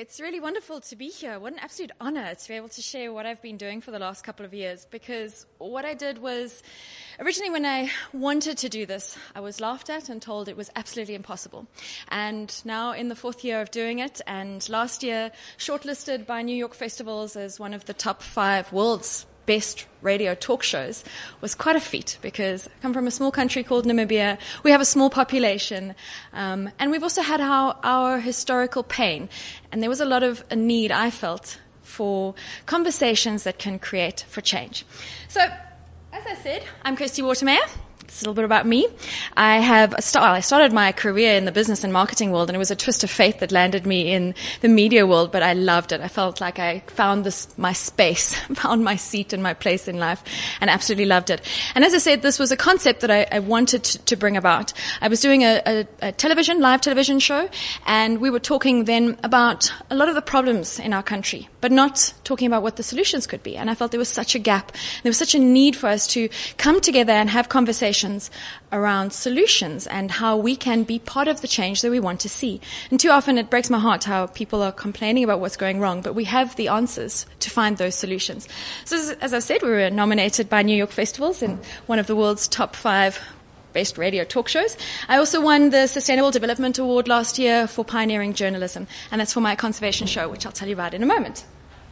It's really wonderful to be here. What an absolute honor to be able to share what I've been doing for the last couple of years, because what I did was, originally when I wanted to do this, I was laughed at and told it was absolutely impossible. And now in the 4th year of doing it, and last year shortlisted by New York festivals as one of the top 5 world's best radio talk shows, was quite a feat, because I come from a small country called Namibia. We have a small population, and we've also had our historical pain, and there was a lot of a need, I felt, for conversations that can create for change. So, as I said, I'm Kirsty Watermeyer. It's a little bit about me. I started my career in the business and marketing world, and it was a twist of fate that landed me in the media world, but I loved it. I felt like I found my space, found my seat and my place in life, and absolutely loved it. And as I said, this was a concept that I wanted to bring about. I was doing a live television show, and we were talking then about a lot of the problems in our country, but not talking about what the solutions could be. And I felt there was such a gap. There was such a need for us to come together and have conversations around solutions and how we can be part of the change that we want to see. And too often it breaks my heart how people are complaining about what's going wrong, but we have the answers to find those solutions. So as I've said, we were nominated by New York festivals in one of the world's top 5 best radio talk shows. I also won the Sustainable Development Award last year for pioneering journalism, and that's for my conservation show, which I'll tell you about in a moment.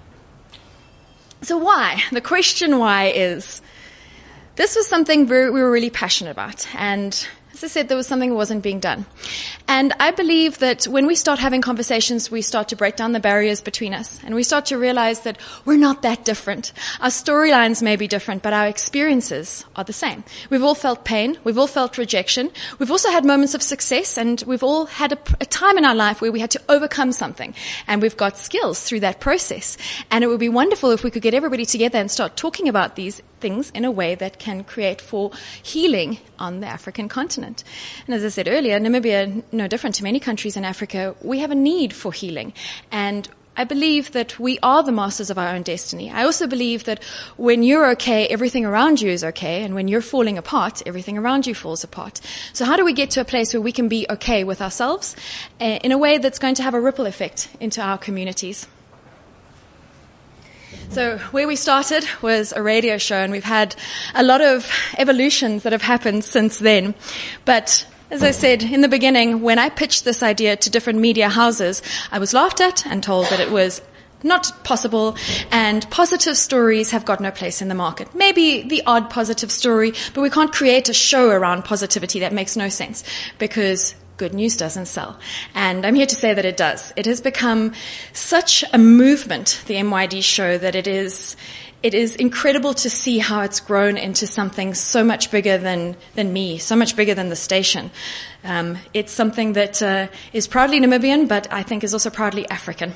So why? The question why is, this was something we were really passionate about, and as I said, there was something that wasn't being done. And I believe that when we start having conversations, we start to break down the barriers between us, and we start to realize that we're not that different. Our storylines may be different, but our experiences are the same. We've all felt pain, we've all felt rejection, we've also had moments of success, and we've all had a time in our life where we had to overcome something, and we've got skills through that process. And it would be wonderful if we could get everybody together and start talking about these things in a way that can create for healing on the African continent. And as I said earlier, Namibia, no different to many countries in Africa, we have a need for healing. And I believe that we are the masters of our own destiny. I also believe that when you're okay, everything around you is okay. And when you're falling apart, everything around you falls apart. So how do we get to a place where we can be okay with ourselves in a way that's going to have a ripple effect into our communities? So where we started was a radio show, and we've had a lot of evolutions that have happened since then. But as I said in the beginning, when I pitched this idea to different media houses, I was laughed at and told that it was not possible, and positive stories have got no place in the market. Maybe the odd positive story, but we can't create a show around positivity. That makes no sense, because good news doesn't sell. And I'm here to say that it does. It has become such a movement, the MYD show, that it is incredible to see how it's grown into something so much bigger than me, so much bigger than the station. It's something that is proudly Namibian, but I think is also proudly African.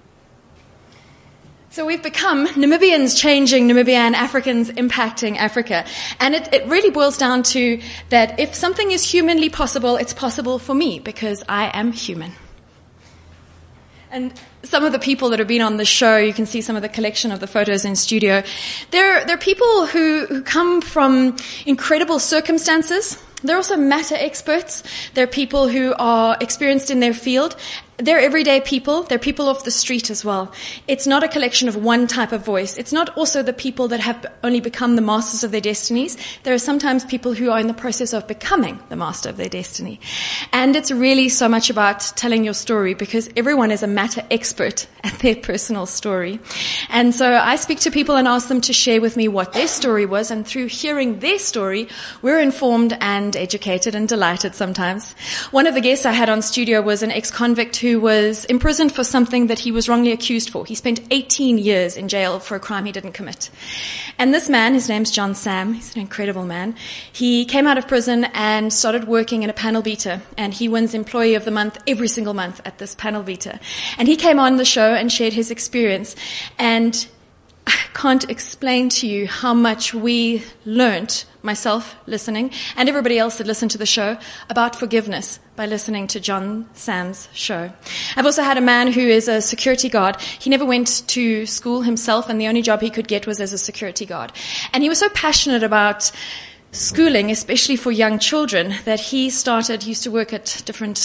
So we've become Namibians changing Namibia and Africans impacting Africa. And it really boils down to that if something is humanly possible, it's possible for me, because I am human. And some of the people that have been on the show, you can see some of the collection of the photos in studio. They're people who come from incredible circumstances. They're also matter experts. They're people who are experienced in their field. They're everyday people. They're people off the street as well. It's not a collection of one type of voice. It's not also the people that have only become the masters of their destinies. There are sometimes people who are in the process of becoming the master of their destiny. And it's really so much about telling your story, because everyone is a matter expert at their personal story. And so I speak to people and ask them to share with me what their story was, and through hearing their story, we're informed and educated and delighted sometimes. One of the guests I had on studio was an ex-convict who was imprisoned for something that he was wrongly accused for. He spent 18 years in jail for a crime he didn't commit. And this man, his name's John Sam, he's an incredible man. He came out of prison and started working in a panel beater, and he wins Employee of the Month every single month at this panel beater. And he came on the show and shared his experience, and I can't explain to you how much we learnt, myself listening, and everybody else that listened to the show, about forgiveness by listening to John Sam's show. I've also had a man who is a security guard. He never went to school himself, and the only job he could get was as a security guard. And he was so passionate about schooling, especially for young children, that he used to work at different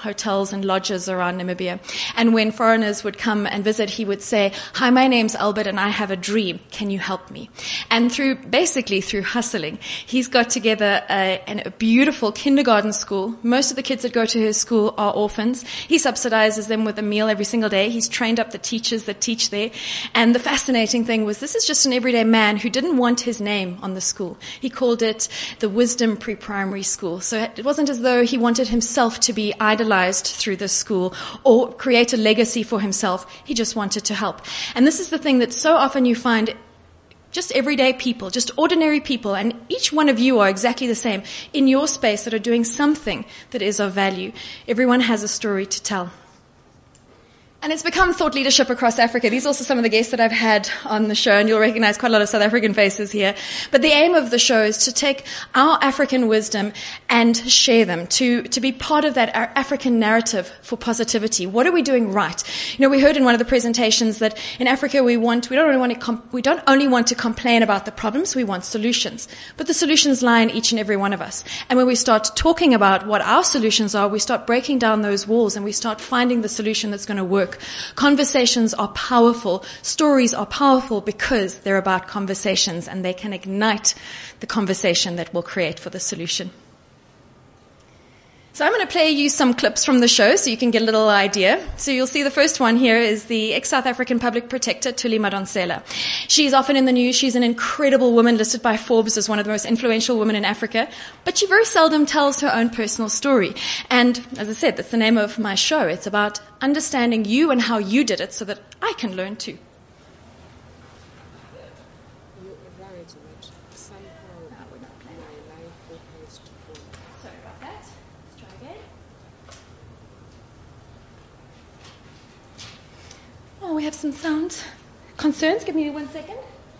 hotels and lodges around Namibia. And when foreigners would come and visit, he would say, "Hi, my name's Albert and I have a dream. Can you help me?" And through hustling, he's got together a beautiful kindergarten school. Most of the kids that go to his school are orphans. He subsidizes them with a meal every single day. He's trained up the teachers that teach there. And the fascinating thing was, this is just an everyday man who didn't want his name on the school. He called it the Wisdom Pre-Primary School. So it wasn't as though he wanted himself to be idolized through this school or create a legacy for himself. He just wanted to help. And this is the thing that so often you find just everyday people, just ordinary people, and each one of you are exactly the same in your space that are doing something that is of value. Everyone has a story to tell. And it's become thought leadership across Africa. These are also some of the guests that I've had on the show, and you'll recognize quite a lot of South African faces here. But the aim of the show is to take our African wisdom and share them, to be part of that African narrative for positivity. What are we doing right? You know, we heard in one of the presentations that in Africa we don't only want to complain about the problems, we want solutions. But the solutions lie in each and every one of us. And when we start talking about what our solutions are, we start breaking down those walls and we start finding the solution that's going to work. Conversations are powerful. Stories are powerful because they're about conversations, and they can ignite the conversation that will create for the solution. So I'm going to play you some clips from the show so you can get a little idea. So you'll see the first one here is the ex-South African public protector, Thuli Madonsela. She's often in the news. She's an incredible woman listed by Forbes as one of the most influential women in Africa, but she very seldom tells her own personal story. And as I said, that's the name of my show. It's about understanding you and how you did it so that I can learn too. Oh, we have some sound concerns. Give me 1 second.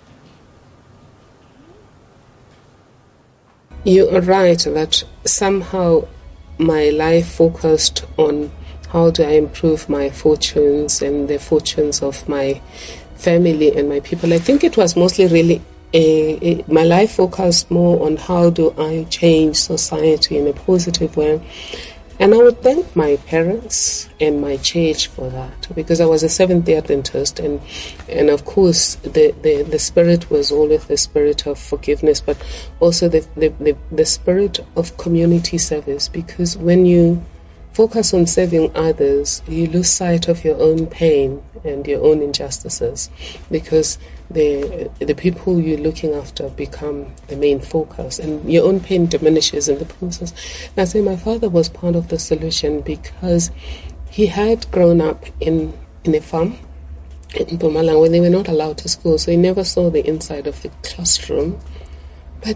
You are right that somehow my life focused on how do I improve my fortunes and the fortunes of my family and my people. I think it was mostly really my life focused more on how do I change society in a positive way. And I would thank my parents and my church for that, because I was a Seventh-day Adventist, and of course the spirit was always the spirit of forgiveness, but also the spirit of community service, because when you focus on serving others, you lose sight of your own pain and your own injustices, because the people you're looking after become the main focus, and your own pain diminishes in the process. And I say my father was part of the solution, because he had grown up in a farm in Mpumalanga where they were not allowed to school, so he never saw the inside of the classroom, but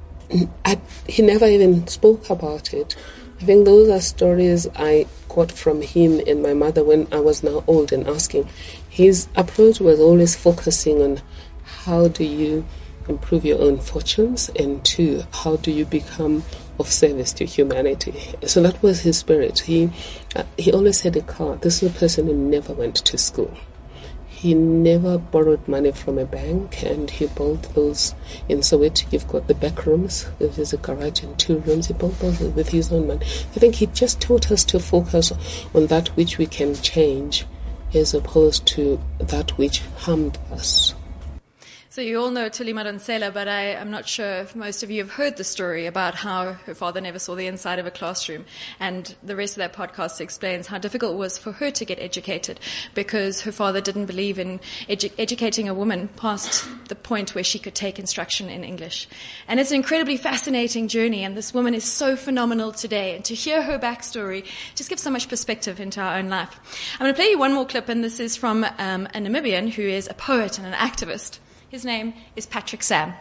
he never even spoke about it. I think those are stories I got from him and my mother when I was now old and asking. His approach was always focusing on how do you improve your own fortunes, and two, how do you become of service to humanity. So that was his spirit. He always had a car. This is a person who never went to school. He never borrowed money from a bank, and he built those in Soweto. You've got the back rooms. There's a garage and 2 rooms. He built those with his own money. I think he just taught us to focus on that which we can change, as opposed to that which harmed us. So you all know Thuli Madonsela, but I'm not sure if most of you have heard the story about how her father never saw the inside of a classroom. And the rest of that podcast explains how difficult it was for her to get educated, because her father didn't believe in educating a woman past the point where she could take instruction in English. And it's an incredibly fascinating journey, and this woman is so phenomenal today. And to hear her backstory just gives so much perspective into our own life. I'm going to play you one more clip, and this is from a Namibian who is a poet and an activist. His name is Patrick Sam.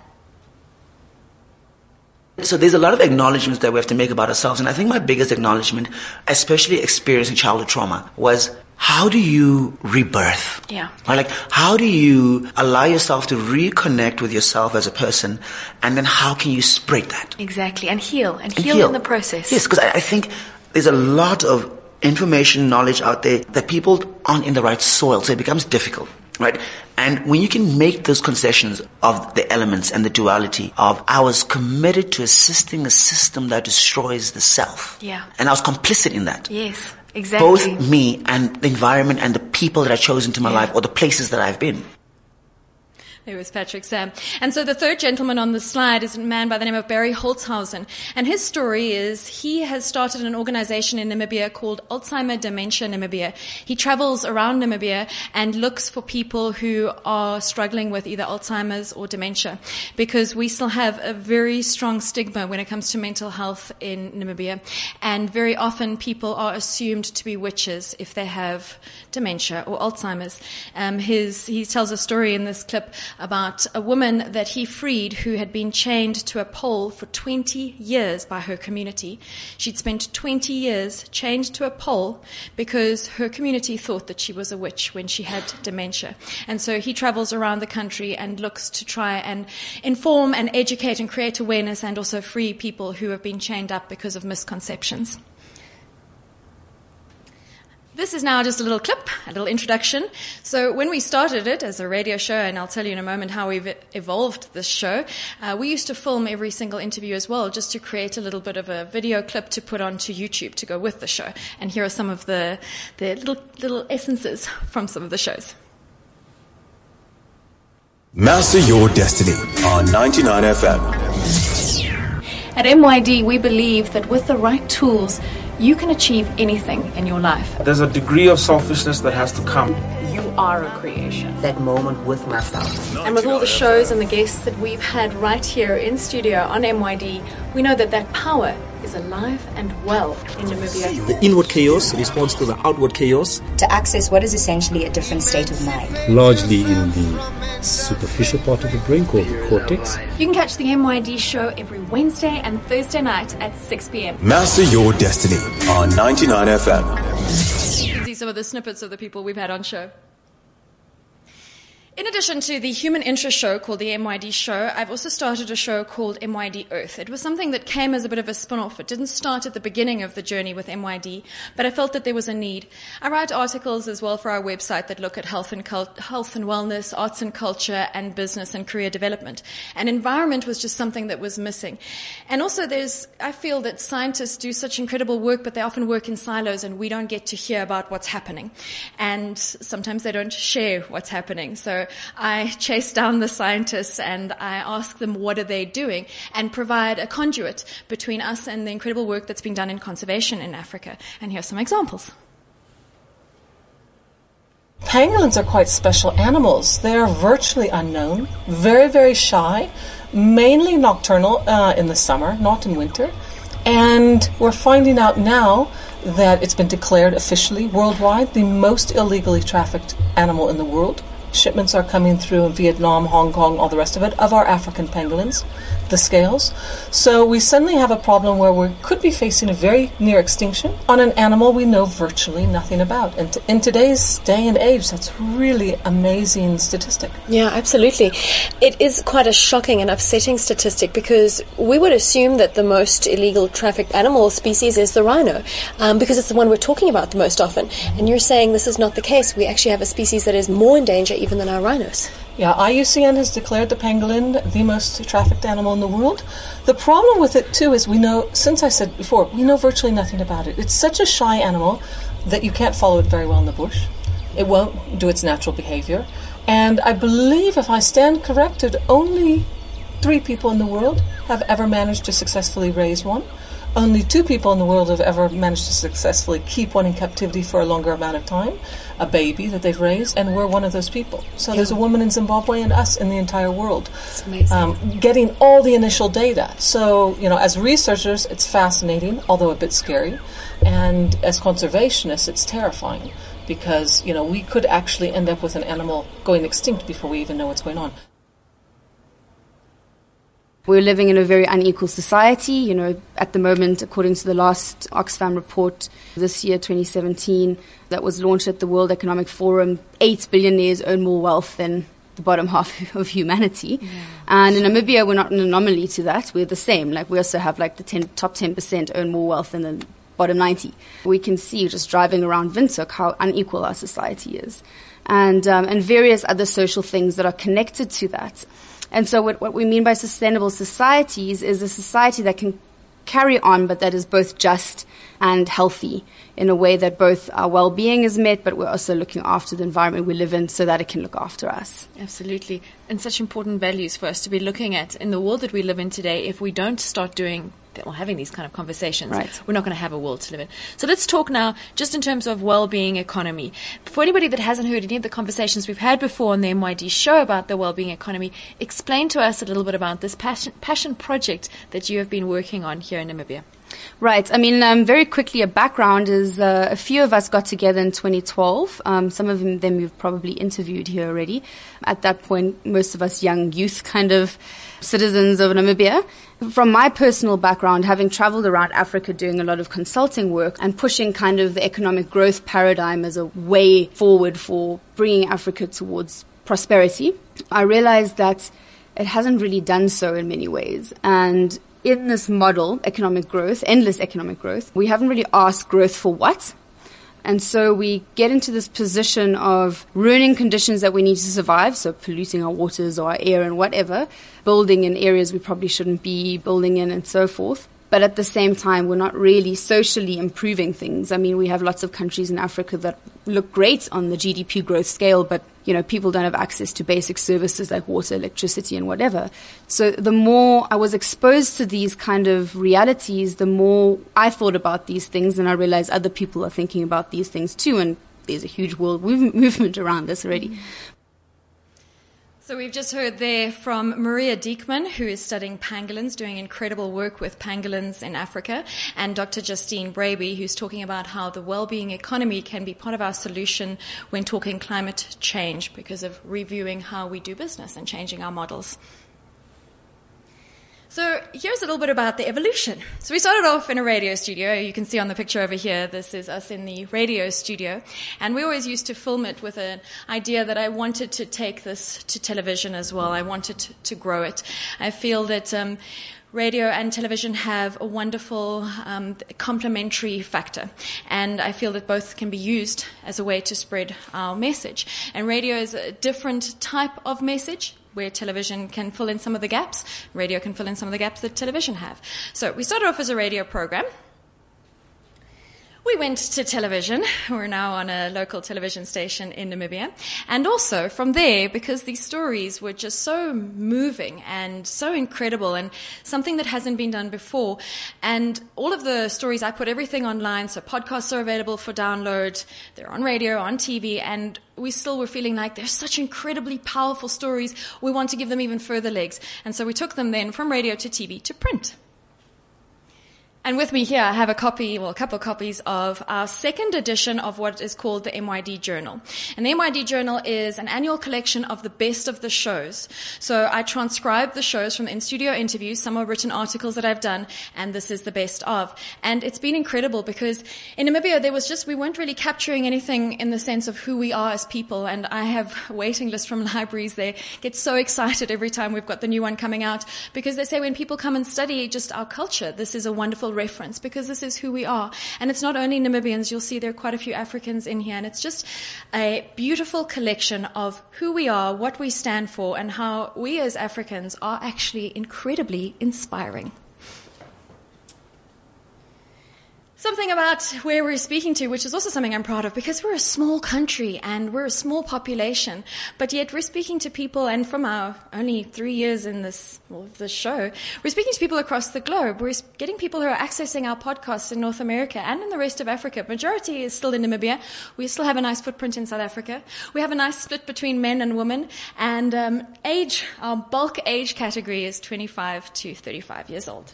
So there's a lot of acknowledgements that we have to make about ourselves. And I think my biggest acknowledgement, especially experiencing childhood trauma, was how do you rebirth? Yeah. Or like, how do you allow yourself to reconnect with yourself as a person? And then how can you spread that? Exactly. And heal in the process. Yes, because I think there's a lot of information, knowledge out there that people aren't in the right soil. So it becomes difficult. Right? And when you can make those concessions of the elements and the duality of, I was committed to assisting a system that destroys the self. Yeah. And I was complicit in that. Yes. Exactly. Both me and the environment and the people that I've chosen to my life, or the places that I've been. There was Patrick Sam. And so the third gentleman on the slide is a man by the name of Barry Holtzhausen. And his story is he has started an organization in Namibia called Alzheimer Dementia Namibia. He travels around Namibia and looks for people who are struggling with either Alzheimer's or dementia, because we still have a very strong stigma when it comes to mental health in Namibia. And very often people are assumed to be witches if they have dementia or Alzheimer's. He tells a story in this clip about a woman that he freed who had been chained to a pole for 20 years by her community. She'd spent 20 years chained to a pole because her community thought that she was a witch when she had dementia. And so he travels around the country and looks to try and inform and educate and create awareness and also free people who have been chained up because of misconceptions. This is now just a little clip, a little introduction. So when we started it as a radio show, and I'll tell you in a moment how we've evolved this show, we used to film every single interview as well, just to create a little bit of a video clip to put onto YouTube to go with the show. And here are some of the little essences from some of the shows. Master Your Destiny on 99 FM. At MYD, we believe that with the right tools, you can achieve anything in your life. There's a degree of selfishness that has to come. You are a creation. That moment with myself. And with all the shows and the guests that we've had right here in studio on MYD, we know that that power is alive and well in Namibia. The inward chaos responds to the outward chaos. To access what is essentially a different state of mind. Largely in the superficial part of the brain called the cortex. You can catch the MYD show every Wednesday and Thursday night at 6 p.m. Master Your Destiny on 99 FM. You can see some of the snippets of the people we've had on show. In addition to the human interest show called the MYD Show, I've also started a show called MYD Earth. It was something that came as a bit of a spin-off. It didn't start at the beginning of the journey with MYD, but I felt that there was a need. I write articles as well for our website that look at health and wellness, arts and culture, and business and career development. And environment was just something that was missing. And also I feel that scientists do such incredible work, but they often work in silos and we don't get to hear about what's happening. And sometimes they don't share what's happening. So I chase down the scientists and I ask them what are they doing and provide a conduit between us and the incredible work that's being done in conservation in Africa. And here are some examples. Pangolins are quite special animals. They are virtually unknown, very, very shy, mainly nocturnal in the summer, not in winter. And we're finding out now that it's been declared officially worldwide the most illegally trafficked animal in the world. Shipments are coming through in Vietnam, Hong Kong, all the rest of it, of our African pangolins, the scales. So we suddenly have a problem where we could be facing a very near extinction on an animal we know virtually nothing about. And in today's day and age, that's really amazing statistic. Yeah, absolutely. It is quite a shocking and upsetting statistic because we would assume that the most illegal trafficked animal species is the rhino because it's the one we're talking about the most often. And you're saying this is not the case. We actually have a species that is more in danger even than our rhinos. Yeah, IUCN has declared the pangolin the most trafficked animal in the world. The problem with it, too, is we know, since I said before, we know virtually nothing about it. It's such a shy animal that you can't follow it very well in the bush. It won't do its natural behavior. And I believe, if I stand corrected, only 3 people in the world have ever managed to successfully raise one. Only 2 people in the world have ever managed to successfully keep one in captivity for a longer amount of time, a baby that they've raised, and we're one of those people. So there's a woman in Zimbabwe and us in the entire world. It's amazing. Getting all the initial data. So, as researchers, it's fascinating, although a bit scary. And as conservationists, it's terrifying because, we could actually end up with an animal going extinct before we even know what's going on. We're living in a very unequal society. At the moment, according to the last Oxfam report this year, 2017, that was launched at the World Economic Forum, 8 billionaires earn more wealth than the bottom half of humanity. Yeah. And in Namibia, we're not an anomaly to that. We're the same. We also have the top 10% earn more wealth than the bottom 90. We can see just driving around Windhoek how unequal our society is. And various other social things that are connected to that. And so what we mean by sustainable societies is a society that can carry on, but that is both just and healthy in a way that both our well-being is met, but we're also looking after the environment we live in so that it can look after us. Absolutely. And such important values for us to be looking at in the world that we live in today. If we don't start having these kind of conversations, we're not going to have a world to live in. So let's talk now just in terms of well-being economy. For anybody that hasn't heard any of the conversations we've had before on the MYD show about the well-being economy, explain to us a little bit about this passion project that you have been working on here in Namibia. Right. I mean, very quickly, a background is a few of us got together in 2012. Some of them you've probably interviewed here already. At that point, most of us young youth kind of citizens of Namibia. From my personal background, having traveled around Africa doing a lot of consulting work and pushing kind of the economic growth paradigm as a way forward for bringing Africa towards prosperity, I realized that it hasn't really done so in many ways. And in this model, economic growth, endless economic growth, we haven't really asked growth for what. And so we get into this position of ruining conditions that we need to survive, so polluting our waters or our air and whatever, building in areas we probably shouldn't be building in and so forth. But at the same time, we're not really socially improving things. I mean, we have lots of countries in Africa that look great on the GDP growth scale, but, people don't have access to basic services like water, electricity, and whatever. So the more I was exposed to these kind of realities, the more I thought about these things, and I realized other people are thinking about these things too, and there's a huge world movement around this already. So we've just heard there from Maria Diekman, who is studying pangolins, doing incredible work with pangolins in Africa, and Dr. Justine Braby, who's talking about how the well-being economy can be part of our solution when talking climate change because of reviewing how we do business and changing our models. So here's a little bit about the evolution. So we started off in a radio studio. You can see on the picture over here, this is us in the radio studio. And we always used to film it with an idea that I wanted to take this to television as well. I wanted to grow it. I feel that radio and television have a wonderful complementary factor. And I feel that both can be used as a way to spread our message. And radio is a different type of message, where television can fill in some of the gaps, radio can fill in some of the gaps that television have. So we started off as a radio program. We went to television. We're now on a local television station in Namibia. And also from there, because these stories were just so moving and so incredible and something that hasn't been done before. And all of the stories, I put everything online, so podcasts are available for download. They're on radio, on TV, and we still were feeling like they're such incredibly powerful stories. We want to give them even further legs. And so we took them then from radio to TV to print. And with me here, I have a couple of copies of our second edition of what is called the MYD Journal. And the MYD Journal is an annual collection of the best of the shows. So I transcribe the shows from in-studio interviews. Some are written articles that I've done, and this is the best of. And it's been incredible because in Namibia, we weren't really capturing anything in the sense of who we are as people. And I have a waiting list from libraries. They get so excited every time we've got the new one coming out because they say when people come and study just our culture, this is a wonderful reference because this is who we are. And it's not only Namibians, you'll see there are quite a few Africans in here, and it's just a beautiful collection of who we are, what we stand for, and how we as Africans are actually incredibly inspiring. Something about where we're speaking to, which is also something I'm proud of, because we're a small country and we're a small population, but yet we're speaking to people, and from our only 3 years in this show, we're speaking to people across the globe. We're getting people who are accessing our podcasts in North America and in the rest of Africa. Majority is still in Namibia. We still have a nice footprint in South Africa. We have a nice split between men and women, and our bulk age category is 25 to 35 years old.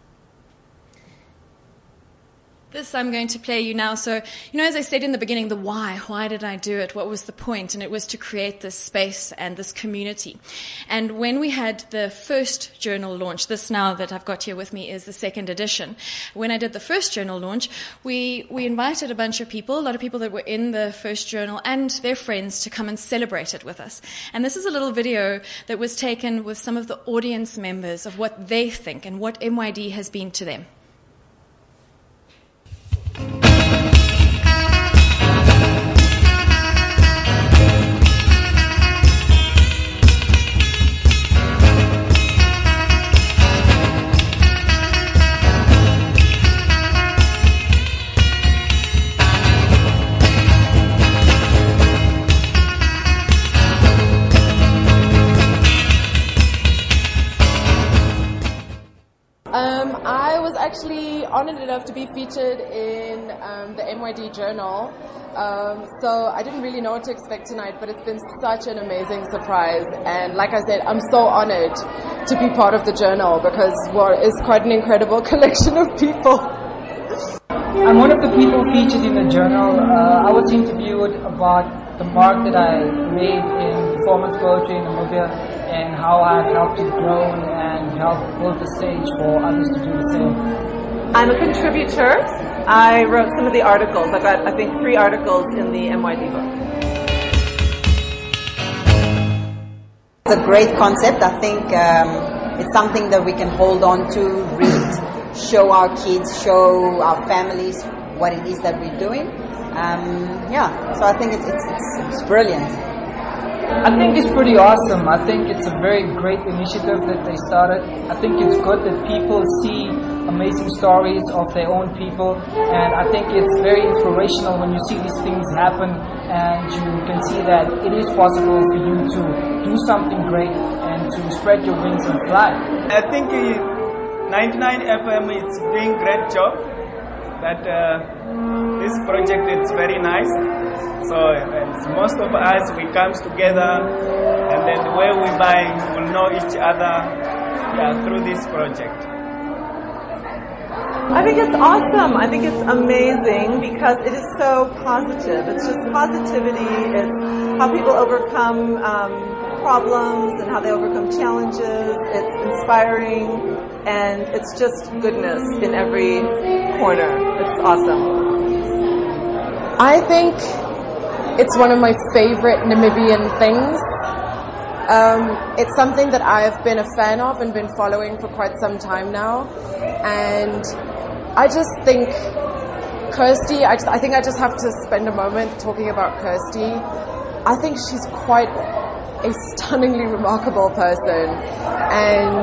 This I'm going to play you now. So, as I said in the beginning, the why. Why did I do it? What was the point? And it was to create this space and this community. And when we had the first journal launch, this now that I've got here with me is the second edition. When I did the first journal launch, we invited a bunch of people, a lot of people that were in the first journal and their friends to come and celebrate it with us. And this is a little video that was taken with some of the audience members of what they think and what MYD has been to them. actually honored enough to be featured in the MYD Journal. So I didn't really know what to expect tonight, but it's been such an amazing surprise. And like I said, I'm so honored to be part of the Journal because it's quite an incredible collection of people. I'm one of the people featured in the Journal. I was interviewed about the mark that I made in performance poetry in Namibia and how I've helped it grow and helped build the stage for others to do the same. I'm a contributor. I wrote some of the articles. I've got, I think, 3 articles in the MYD book. It's a great concept. I think it's something that we can hold on to, read, show our kids, show our families what it is that we're doing. So I think it's brilliant. I think it's pretty awesome. I think it's a very great initiative that they started. I think it's good that people see amazing stories of their own people, and I think it's very inspirational when you see these things happen and you can see that it is possible for you to do something great and to spread your wings and fly. I think 99 FM is doing great job. That this project is very nice. So most of us, we come together, and then the way we buy, we will know each other through this project. I think it's awesome. I think it's amazing because it is so positive. It's just positivity. It's how people overcome problems and how they overcome challenges. It's inspiring, and it's just goodness in every corner. It's awesome. I think it's one of my favorite Namibian things. It's something that I've been a fan of and been following for quite some time now. And I just think Kirsty, I think I just have to spend a moment talking about Kirsty. I think she's quite a stunningly remarkable person. And,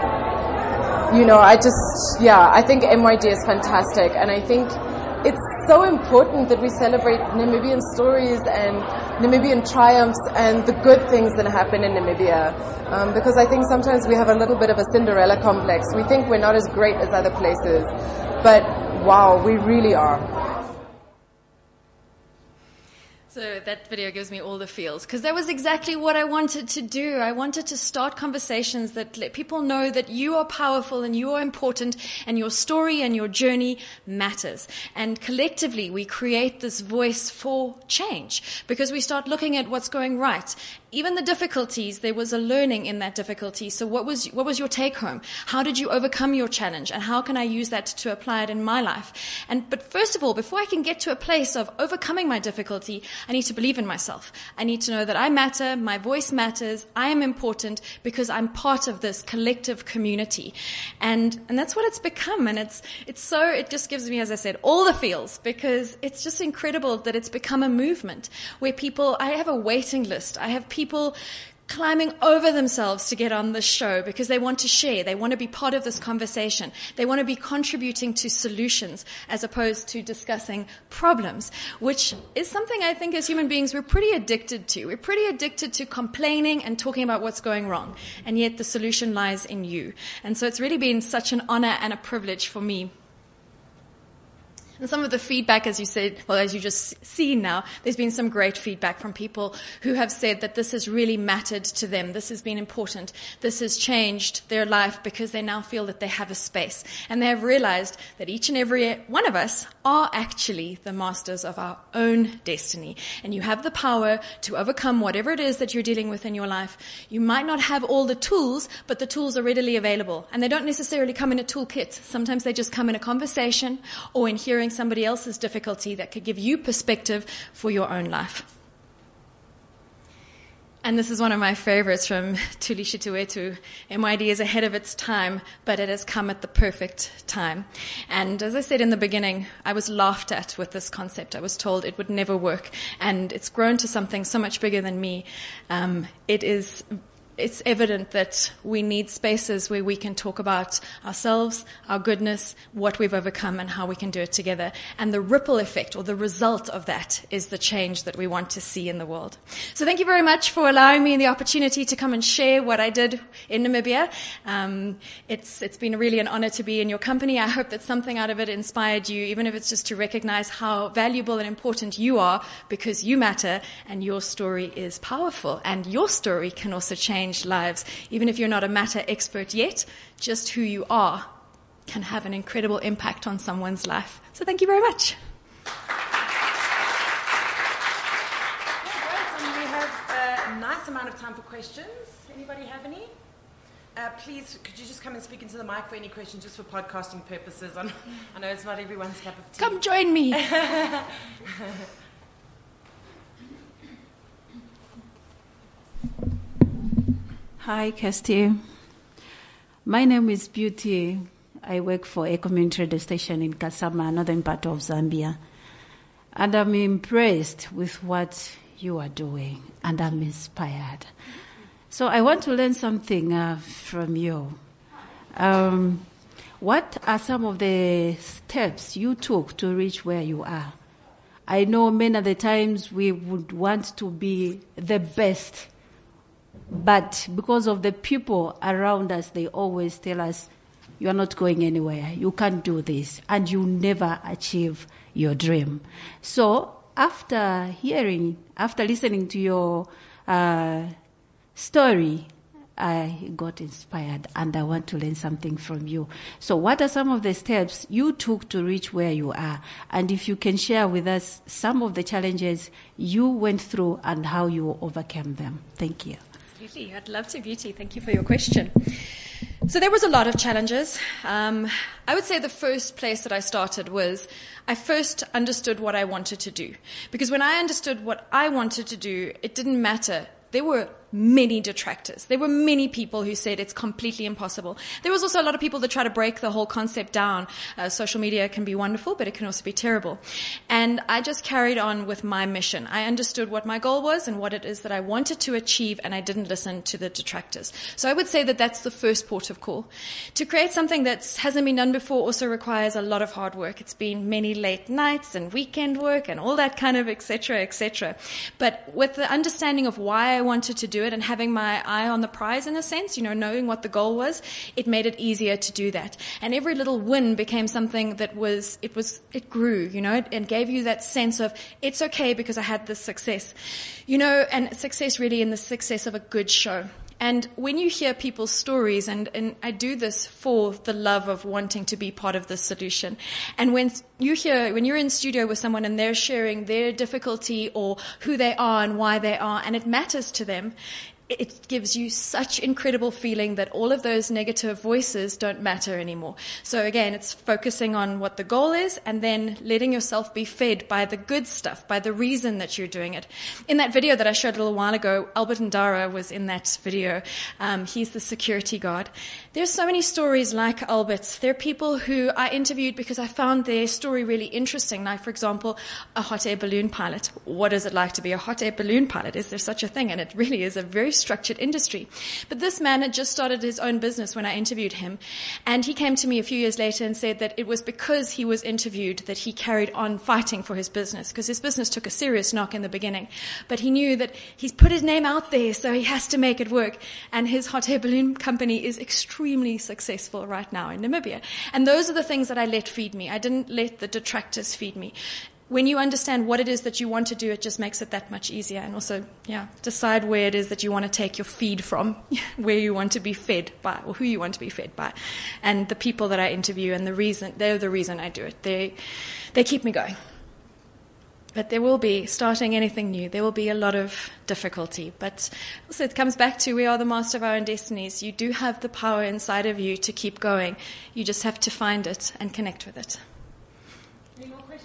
I think MYD is fantastic. And I think it's so important that we celebrate Namibian stories and Namibian triumphs and the good things that happen in Namibia. Because I think sometimes we have a little bit of a Cinderella complex. We think we're not as great as other places. But wow, we really are. So that video gives me all the feels, because that was exactly what I wanted to do. I wanted to start conversations that let people know that you are powerful and you are important and your story and your journey matters. And collectively we create this voice for change because we start looking at what's going right. Even the difficulties, there was a learning in that difficulty. So what was your take home? How did you overcome your challenge? And how can I use that to apply it in my life? But first of all, before I can get to a place of overcoming my difficulty, I need to believe in myself. I need to know that I matter, my voice matters, I am important because I'm part of this collective community. And that's what it's become. And it just gives me, as I said, all the feels, because it's just incredible that it's become a movement where I have a waiting list. I have people climbing over themselves to get on this show because they want to share. They want to be part of this conversation. They want to be contributing to solutions as opposed to discussing problems, which is something I think as human beings we're pretty addicted to. We're pretty addicted to complaining and talking about what's going wrong, and yet the solution lies in you. And so it's really been such an honor and a privilege for me. And some of the feedback, as you said, well, as you just seen now, there's been some great feedback from people who have said that this has really mattered to them. This has been important. This has changed their life because they now feel that they have a space. And they have realized that each and every one of us are actually the masters of our own destiny. And you have the power to overcome whatever it is that you're dealing with in your life. You might not have all the tools, but the tools are readily available. And they don't necessarily come in a toolkit. Sometimes they just come in a conversation or in hearing somebody else's difficulty that could give you perspective for your own life. And this is one of my favorites from Tuli Shituetu. MYD is ahead of its time, but it has come at the perfect time. And as I said in the beginning, I was laughed at with this concept. I was told it would never work. And it's grown to something so much bigger than me. it's evident that we need spaces where we can talk about ourselves, our goodness, what we've overcome, and how we can do it together. And the ripple effect, or the result of that, is the change that we want to see in the world. So thank you very much for allowing me the opportunity to come and share what I did in Namibia. It's been really an honor to be in your company. I hope that something out of it inspired you, even if it's just to recognize how valuable and important you are, because you matter and your story is powerful, and your story can also change lives. Even if you're not a matter expert yet, just who you are can have an incredible impact on someone's life. So thank you very much. We have a nice amount of time for questions. Anybody have any? Please, could you just come and speak into the mic for any questions, just for podcasting purposes? I know it's not everyone's cup of tea. Come join me. Hi, Kirsty. My name is Beauty. I work for a community radio station in Kasama, northern part of Zambia. And I'm impressed with what you are doing, and I'm inspired. So I want to learn something from you. What are some of the steps you took to reach where you are? I know many of the times we would want to be the best, but because of the people around us, they always tell us, you are not going anywhere, you can't do this, and you never achieve your dream. So after listening to your story, I got inspired, and I want to learn something from you. So what are some of the steps you took to reach where you are? And if you can share with us some of the challenges you went through and how you overcame them. Thank you. Absolutely. I'd love to, Beauty. Thank you for your question. So there was a lot of challenges. I would say the first place that I started was I first understood what I wanted to do. Because when I understood what I wanted to do, it didn't matter. There were many detractors. There were many people who said it's completely impossible. There was also a lot of people that try to break the whole concept down. Social media can be wonderful, but it can also be terrible. And I just carried on with my mission. I understood what my goal was and what it is that I wanted to achieve, and I didn't listen to the detractors. So I would say that that's the first port of call. To create something that hasn't been done before also requires a lot of hard work. It's been many late nights and weekend work and all that kind of et cetera, et cetera. But with the understanding of why I wanted to do it and having my eye on the prize in a sense, knowing what the goal was, it made it easier to do that. And every little win became something that it grew, and gave you that sense of it's okay because I had this success, and success really in the success of a good show. And when you hear people's stories, and I do this for the love of wanting to be part of the solution. And when you're in studio with someone and they're sharing their difficulty or who they are and why they are, and it matters to them, it gives you such incredible feeling that all of those negative voices don't matter anymore. So again, it's focusing on what the goal is and then letting yourself be fed by the good stuff, by the reason that you're doing it. In that video that I showed a little while ago, Albert Ndara was in that video. He's the security guard. There's so many stories like Albert's. There are people who I interviewed because I found their story really interesting. Like, for example, a hot air balloon pilot. What is it like to be a hot air balloon pilot? Is there such a thing? And it really is a very structured industry. But this man had just started his own business when I interviewed him. And he came to me a few years later and said that it was because he was interviewed that he carried on fighting for his business, because his business took a serious knock in the beginning. But he knew that he's put his name out there, so he has to make it work. And his hot air balloon company is extremely successful right now in Namibia. And those are the things that I let feed me. I didn't let the detractors feed me. When you understand what it is that you want to do, it just makes it that much easier. And also, decide where it is that you want to take your feed from, where you want to be fed by, or who you want to be fed by. And the people that I interview and they're the reason I do it. They keep me going. But there will be, starting anything new, there will be a lot of difficulty. But also it comes back to we are the master of our own destinies. You do have the power inside of you to keep going. You just have to find it and connect with it. Any more questions?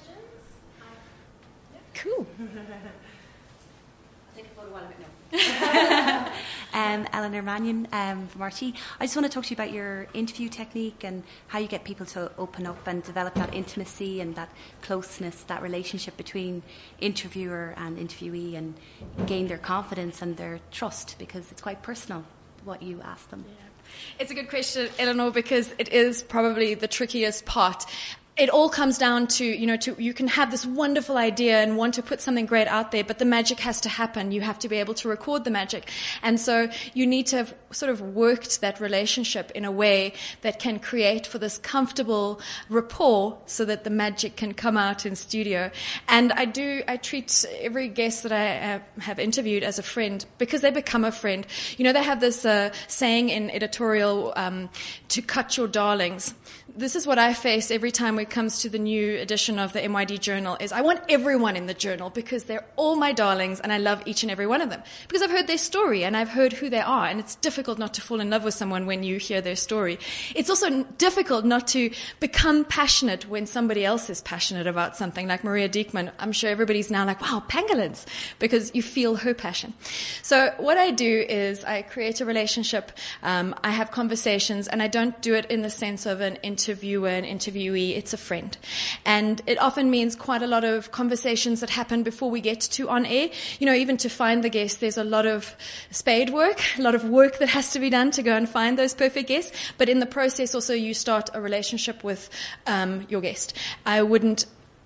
Cool. I'll take a photo while I'm at no. Eleanor Mannion from RT. I just want to talk to you about your interview technique and how you get people to open up and develop that intimacy and that closeness, that relationship between interviewer and interviewee, and gain their confidence and their trust, because it's quite personal. what you ask them? It's a good question, Eleanor, because it is probably the trickiest part. It all comes down to, you can have this wonderful idea and want to put something great out there, but the magic has to happen. You have to be able to record the magic. And so you need to have sort of worked that relationship in a way that can create for this comfortable rapport so that the magic can come out in studio. And I treat every guest that I have interviewed as a friend because they become a friend. They have this saying in editorial, to cut your darlings. This is what I face every time it comes to the new edition of the MYD Journal is I want everyone in the journal because they're all my darlings and I love each and every one of them because I've heard their story and I've heard who they are, and it's difficult not to fall in love with someone when you hear their story. It's also difficult not to become passionate when somebody else is passionate about something, like Maria Diekman. I'm sure everybody's now like, wow, pangolins, because you feel her passion. So what I do is I create a relationship, I have conversations, and I don't do it in the sense of an interviewer and interviewee. It's a friend. And it often means quite a lot of conversations that happen before we get to on air. Even to find the guest, there's a lot of spade work, a lot of work that has to be done to go and find those perfect guests. But in the process also you start a relationship with your guest. I wouldn't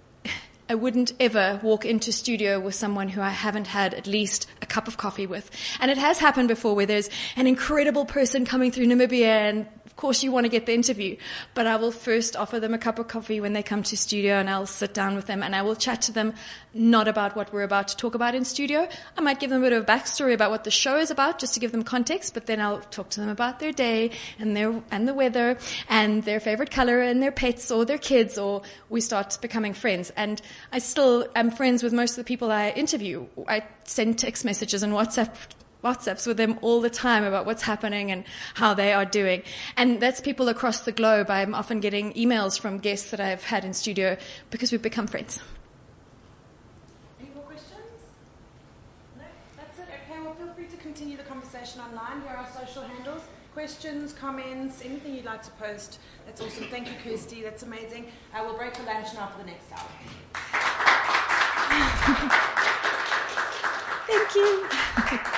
ever walk into studio with someone who I haven't had at least a cup of coffee with. And it has happened before where there's an incredible person coming through Namibia and of course you want to get the interview, but I will first offer them a cup of coffee when they come to studio and I'll sit down with them and I will chat to them not about what we're about to talk about in studio. I might give them a bit of a backstory about what the show is about just to give them context, but then I'll talk to them about their day and the weather and their favorite color and their pets or their kids, or we start becoming friends. And I still am friends with most of the people I interview. I send text messages and WhatsApps with them all the time about what's happening and how they are doing. And that's people across the globe. I'm often getting emails from guests that I've had in studio because we've become friends. Any more questions? No? That's it? Okay, well, feel free to continue the conversation online. Here are our social handles. Questions, comments, anything you'd like to post. That's awesome. Thank you, Kirsty. That's amazing. We'll break for lunch now for the next hour. Thank you.